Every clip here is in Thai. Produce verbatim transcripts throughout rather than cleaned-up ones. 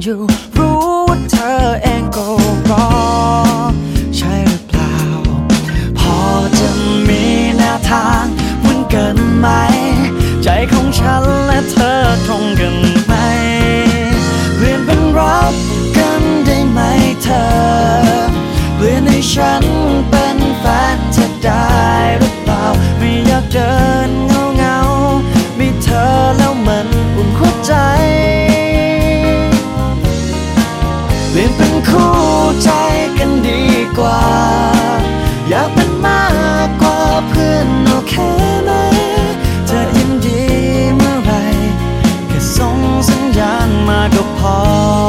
อยู่รู้ว่าเธอเองก็รอใช่หรือเปล่าพอจะมีแนวทางเหมือนกันไหมใจของฉันและเธอตรงกันไหมเปลี่ยนเป็นรักกันได้ไหมเธอเปลี่ยนให้ฉันเป็นแฟนเธอได้หรือเปล่าไม่อยากเดินเงาเงามีเธอแล้วมันอุ่นหัวใจเปลี่ยนเป็นคู่ใจกันดีกว่าอยากเป็นมากกว่าเพื่อนโอเคไหมเธอยินดีเมื่อไรแค่ส่งสัญญาณมาก็พอ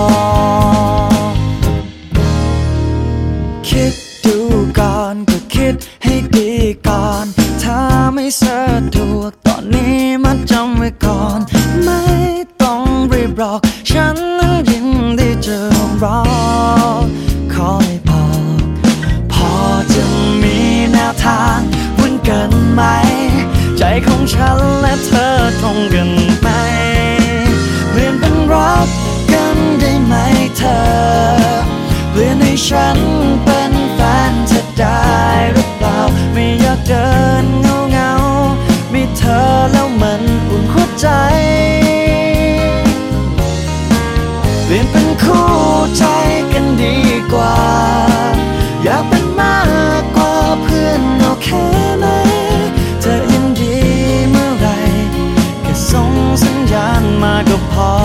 คิดดูก่อนก็คิดให้ดีก่อนถ้าไม่สะดวกตอนนี้มาจำไว้ก่อนไม่ต้องรีบบอกฉันนั้นยินดีจะรอขอให้พอพอจะมีแนวทางเหมือนกันไหมใจของฉันและเธอตรงกันไหมเปลี่ยนเป็นรักกันได้ไหมเธอเปลี่ยนให้ฉันเป็นแฟนเธอได้หรือเปล่าไม่อยากเดินเงาเงามีเธอแล้วมันอุ่นหัวใจเปลี่ยนเป็นคู่ใจกันดีกว่าอยากเป็นมากกว่าเพื่อนโอเคไหมเธอยินดีเมื่อไรแค่ส่งสัญญาณมาก็พอ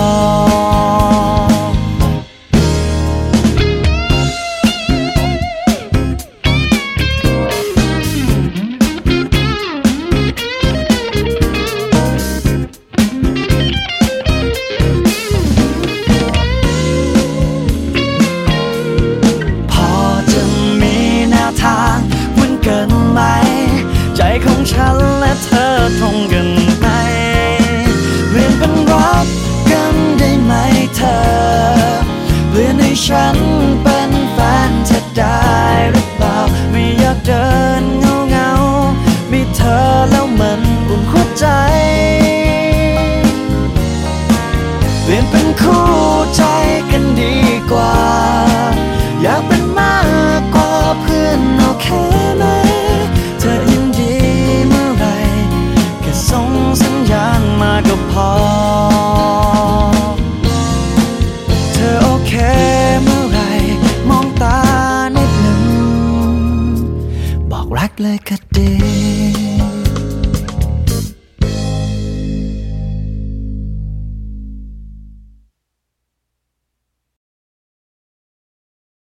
ใจของฉันและเธอตรงกันไหมเปลี่ยนเป็นรักกันได้ไหมเธอเปลี่ยนให้ฉันเป็นแฟนเธอได้หรือเปล่าไม่อยากเดินเงาเงามีเธอแล้วมันอุ่นหัวใจเปลี่ยนเป็นคู่ใจกันดีกว่าอยากเป็นมากกว่าเพื่อนโอเคไหมเธอยินดีเมื่อไรแค่ส่งสัญญาณมาก็พอเธอโอเคเมื่อไรมองตานิดหนึ่งบอกรักเลยก็